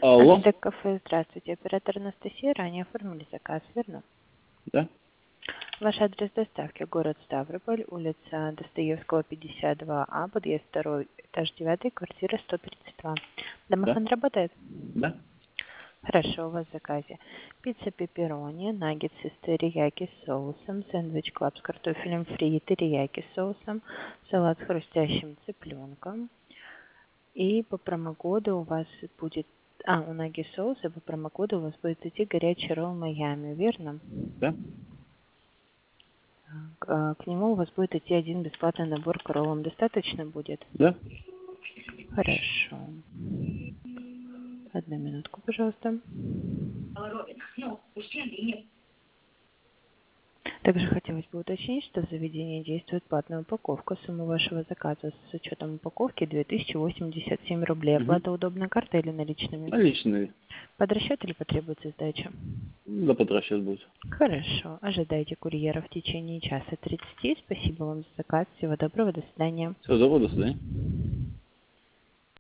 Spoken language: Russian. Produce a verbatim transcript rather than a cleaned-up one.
Алло. Артек кафе, здравствуйте. Оператор Анастасия, ранее оформили заказ, верно? Да? Ваш адрес доставки город Ставрополь, улица Достоевского, пятьдесят два А, подъезд второй, этаж девятый, квартира сто тридцать два. Да? Домофон работает? Да? Хорошо, у вас в заказе пицца пепперони, наггетсы с терияки с соусом, сэндвич клаб с картофелем фри и терияки с соусом, салат с хрустящим цыпленком. И по промокоду у вас будет... А, у наги соуса по промокоду у вас будет идти горячий ролл Майами, верно? Да? Так, а, к нему у вас будет идти один бесплатный набор к роллам. Достаточно будет? Да? Хорошо. Одну минутку, пожалуйста. Также хотелось бы уточнить, что в заведении действует платная упаковка. Сумма вашего заказа с учетом упаковки две тысячи восемьдесят семь рублей. Угу. Оплата удобной картой или наличными? Наличные. Под расчет или потребуется сдача? Да, потращать будет. Хорошо. Ожидайте курьера в течение часа тридцати. Спасибо вам за заказ. Всего доброго. До свидания. Все, добро, до свидания.